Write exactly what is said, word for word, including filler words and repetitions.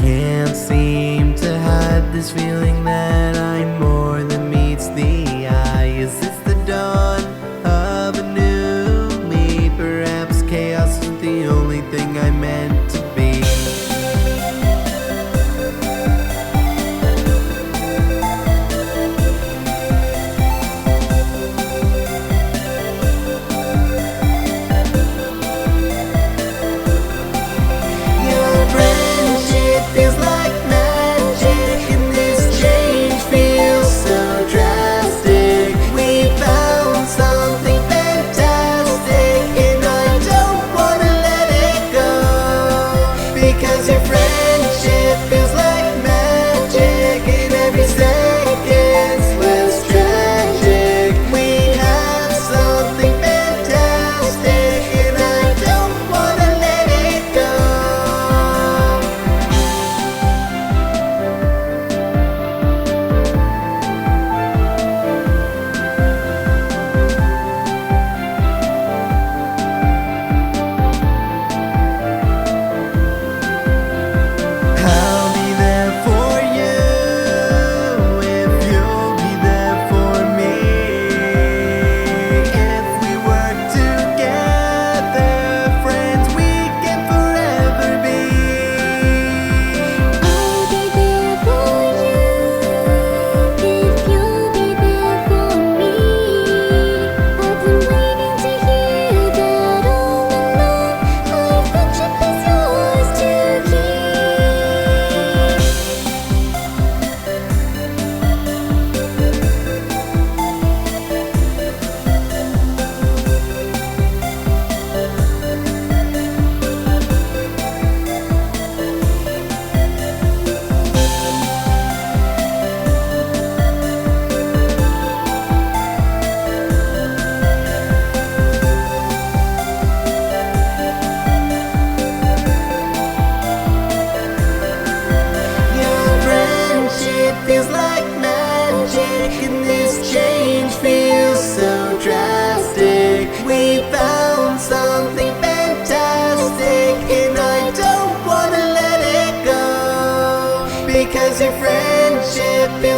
can't seem to hide this feeling that I'm more than meets the eye. Is this the dawn of a new me? Perhaps chaos is the only thing I meant to be. Because your friendship feels like magic, and every second's less tragic. We have something fantastic, and I don't wanna let it go. Feels like magic, and this change feels so drastic. We found something fantastic, and I don't wanna let it go. Because your friendship feels